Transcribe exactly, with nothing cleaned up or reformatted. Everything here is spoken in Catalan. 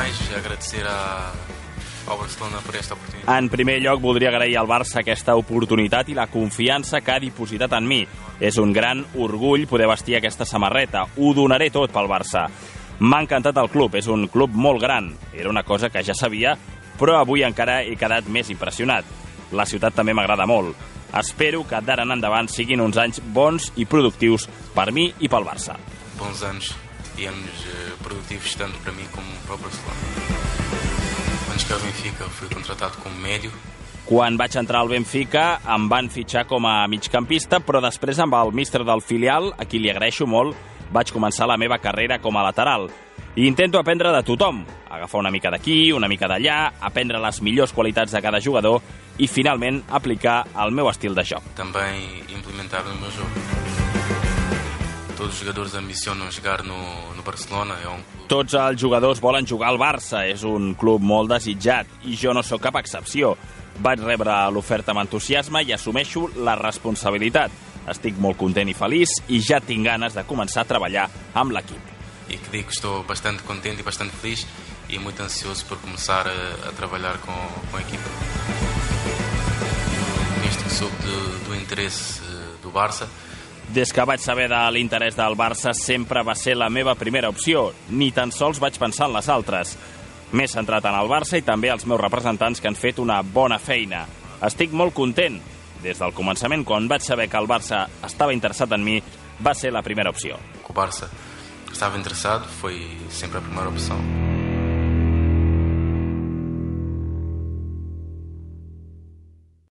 mais agradecer a, ao Barcelona por esta oportunitat. En primer lloc, voldria agrair al Barça aquesta oportunitat i la confiança que ha dipositat en mi. És un gran orgull poder vestir aquesta samarreta. Ho donaré tot pel Barça. M'ha encantat el club, és un club molt gran. Era una cosa que ja sabia, però avui encara he quedat més impressionat. La ciutat també m'agrada molt. Espero que d'ara en endavant siguin uns anys bons i productius per mi i pel Barça. Bons anys i anys produtivos tanto para mim como para o Barcelona. Quando cheguei ao Benfica fui contratado como médio. Quan vaig entrar al Benfica em van fitxar com a migcampista, però després amb el míster del filial, a qui li agraeixo molt, vaig començar la meva carrera com a lateral. I intento aprendre de tothom, agafar una mica d'aquí, una mica d'allà, aprendre les millors qualitats de cada jugador i, finalment, aplicar el meu estil de joc. Também implementar no meu jogo. Todos os jogadores ambicionam jogar no, no Barcelona. É um club... Tots els jugadors volen jugar al Barça, és un club molt desitjat, i jo no sóc cap excepció. Vaig rebre l'oferta amb entusiasme i assumeixo la responsabilitat. Estic molt content i feliç i ja tinc ganes de començar a treballar amb l'equip. E que digo que estou bastante contente e bastante feliz e muito ansioso por começar a, a trabalhar com, com a equipa. Neste que soube do, do interesse do Barça. Des que vaig saber de l'interès del Barça sempre va ser la meva primera opció. Ni tan sols vaig pensar en les altres. M'he centrat en el Barça i també els meus representants que han fet una bona feina. Estic molt content. Des del començament, quan vaig saber que el Barça estava interessat en mi, va ser la primera opció. O Barça estava interessado, foi sempre a primeira opção.